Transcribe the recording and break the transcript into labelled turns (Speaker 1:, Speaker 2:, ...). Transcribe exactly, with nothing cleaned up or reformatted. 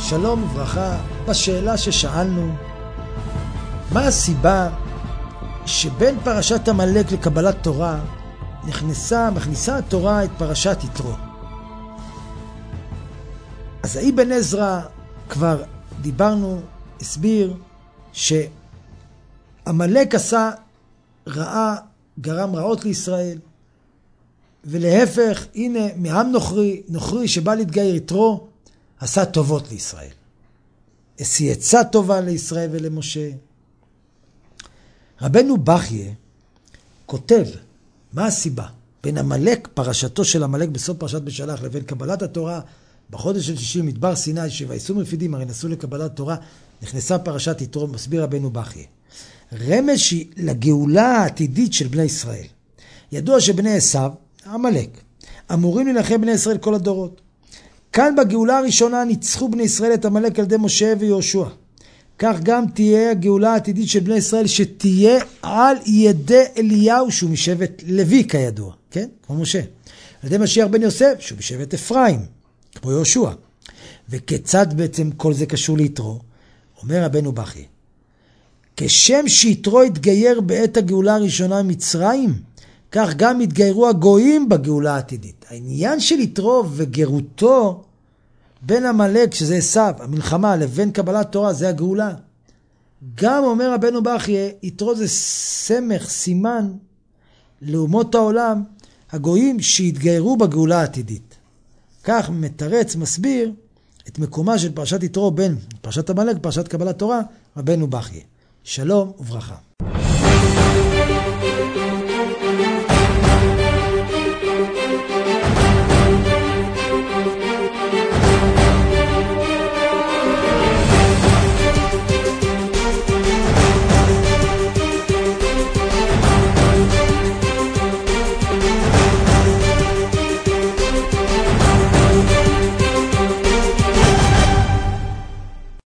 Speaker 1: שלום וברכה. בשאלה ששאלנו, מה הסיבה שבין פרשת עמלק לקבלת תורה נכנסה, מכניסה התורה את פרשת יתרו? אז האבן עזרא כבר דיברנו, הסביר שעמלק עשה רעה, גרם רעות לישראל, ולהפך, הנה מעם נוכרי, נוכרי שבא להתגייר יתרו, עשה טובות לישראל. עשי עצה טובה לישראל ולמשה. רבנו בחייה כותב, מה הסיבה בין עמלק, פרשתו של עמלק בסוף פרשת בשלח, לבין קבלת התורה בחודש של שישי מדבר סיני, שויסעו מרפידים, הרי נסעו לקבלת תורה, נכנסה פרשת יתרו, מסביר רבנו בחייה. רמז לגאולה העתידית של בני ישראל. ידוע שבני עשיו, עמלק, אמורים לנחם בני ישראל כל הדורות. כאן בגאולה הראשונה ניצחו בני ישראל את עמלק על ידי משה ויהושע. כך גם תהיה הגאולה העתידית של בני ישראל, שתהיה על ידי אליהו שהוא משבט לוי כידוע, כן? כמו משה. על ידי משיח בן יוסף שהוא משבט אפרים, כמו יהושע. וכיצד בעצם כל זה קשור ליתרו? אומר רבנו בחייה, כשם שיתרו התגייר בעת הגאולה הראשונה מצרים, כך גם התגיירו הגויים בגאולה העתידית. העניין של יתרו וגירותו בין עמלק, שזה עשיו, המלחמה, לבין קבלת תורה, זה הגאולה. גם אומר רבנו בחייה, יתרו זה סמך, סימן, לאומות העולם, הגויים שהתגיירו בגאולה העתידית. כך מתרץ, מסביר, את מקומה של פרשת יתרו בין פרשת עמלק, פרשת קבלת תורה, רבנו בחייה. שלום וברכה.